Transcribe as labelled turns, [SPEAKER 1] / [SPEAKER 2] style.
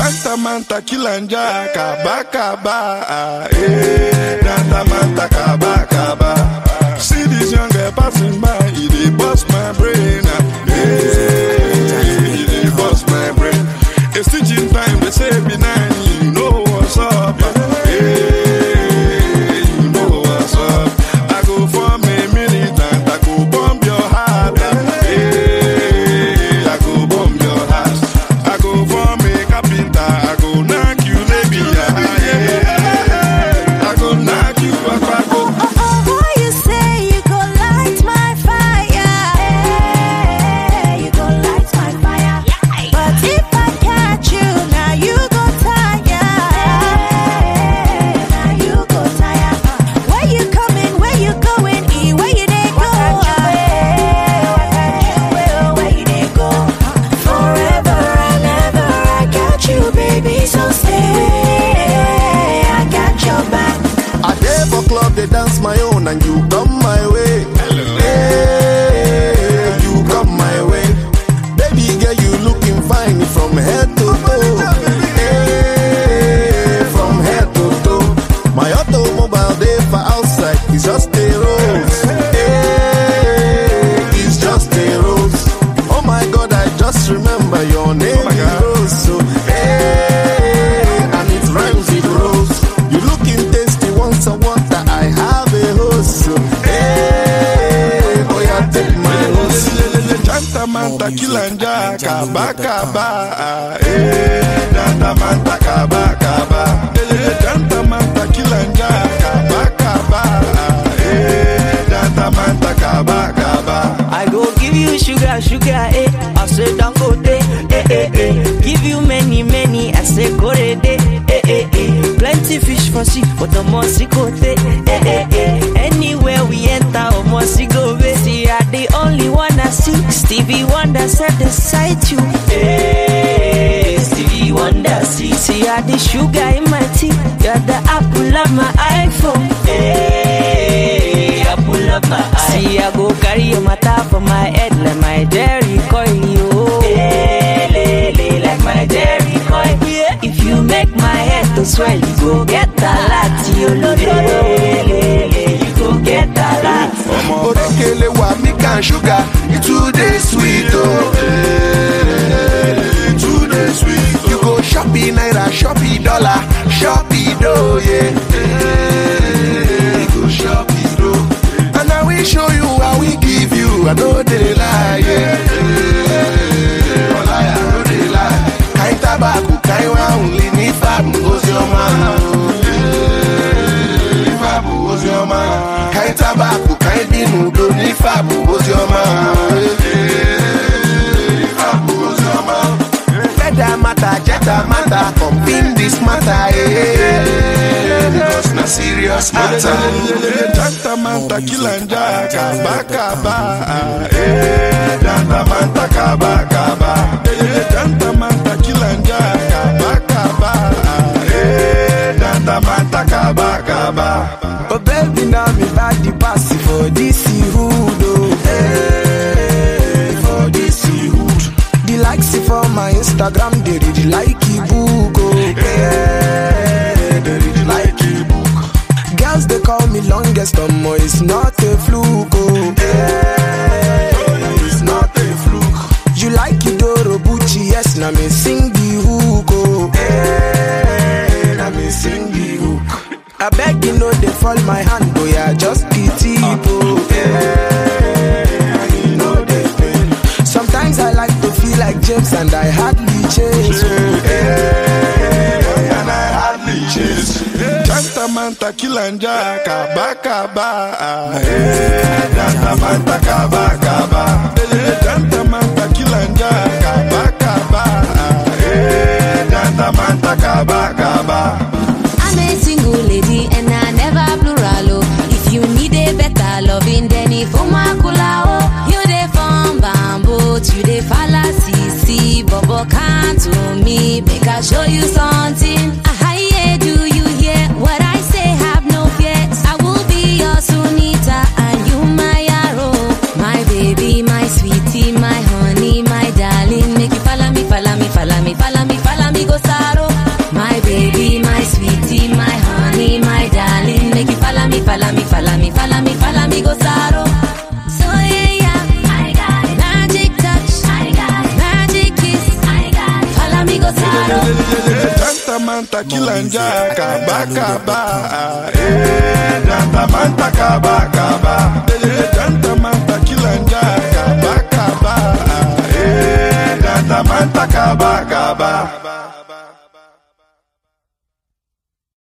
[SPEAKER 1] Tanta manta kilanja kaba kaba, tanta manta kaba kaba. See this young girl passing by, it dey bust my brain, it dey bust my brain. It's teaching time, they say be nine, you know what's up, you know what's up. I go for a minute and I go bomb your heart, I go bomb your heart. I go for me carpenter, I go knock you, baby, I go knock you, I go.
[SPEAKER 2] Why you say you go light my fire? You go light my fire. But if I catch you, now you go tire. Now you go tire. Where you coming? Where you going? Where you dey go? Where you dey go? Forever and ever, I got you, baby. So stay. I got your back.
[SPEAKER 3] I dey for club, they dance my own, and you come my way. Hey, you come my way. Baby girl, you looking fine from head to toe. Hey, from head to toe. My automobile dey for outside, it's just a rose. Hey, it's just a rose. Oh my God, I just remember your name is Rose. So, hey, and it rhymes with rose. You looking tasty, want some water, I have a hose. So, hey, boy, I take my hose.
[SPEAKER 1] Tanta manta kilanja kaba kaba, tanta manta kaba kaba. Tanta manta kilanja kaba kaba, tanta manta kaba kaba.
[SPEAKER 4] I go give you sugar, sugar, I say don't go day, Give you many, many, I say go day, Plenty fish for sea, but the more see go day, Anywhere we enter, or more see go way. See, I the only one I see. Stevie Wonder said beside you. Stevie Wonder see, I the sugar in my tea. You're the apple of my iPhone. Apple of my eye. See, I go carry your matter for my head like my dairy coil, like my dairy coil. Yeah. If you make my head to swell, you go get a lot, you go get a lot.
[SPEAKER 3] Orekele wa milk and sugar, it's too dey sweet, oh.
[SPEAKER 1] Too dey sweet.
[SPEAKER 3] You go shopping naira, shopping dollar, shopping dough, yeah. You go shopping dough, and I will show you how we give you. I know they lie, yeah. I know they lie. Kain tabaku, kain wa only ni fabu goes your man. Fabu goes your man. Kain tabaku, kain dinu do ni fabu goes your man. Fabu goes your man. Better matter, jetta matter, come in this matter, yeah. Because na serious matter.
[SPEAKER 1] Tanta manta kilanja kaba kaba, tanta manta kaba kaba. Tanta manta kilanja kaba kaba, tanta manta kaba kaba.
[SPEAKER 5] Oh baby, now me body pass for this hood, oh. Hey, for this hood. The likes for my Instagram, they really like e-book, oh. Hey, they really like e-book. Girls, they call me longest, more it's not a fluke, oh. Hey, it's not a fluke. You like Idoro Bucci, yes, now me sing the hook, oh. Hey, now me sing the hook. I beg you know they fall my hand, boy, I just the tip, oh. Hey, you know they pain. Sometimes I like to feel like James and I hardly change, oh.
[SPEAKER 1] Hey, and I hardly chase. Tanta manta kilanja kaba kaba, tanta manta kaba kaba. Tanta manta kilanja kaba kaba, tanta manta kaba kaba.
[SPEAKER 2] I'm a single lady and I never plural. If you need a better loving, then if Umakula, you dey from bamboo, you dey fallacy, see, Bobo can't to me, make I show you something. Hi, do you hear what I say? Have no fears, I will be your Sunita and you my arrow, my baby, my sweetie, my honey, my darling, make you follow me, follow me, follow me, follow me, follow me, go sorrow.
[SPEAKER 1] Jantamanta kilanja kaba kaba. Jantamanta kaba kaba. Jantamanta kilanja kaba kaba. Jantamanta kaba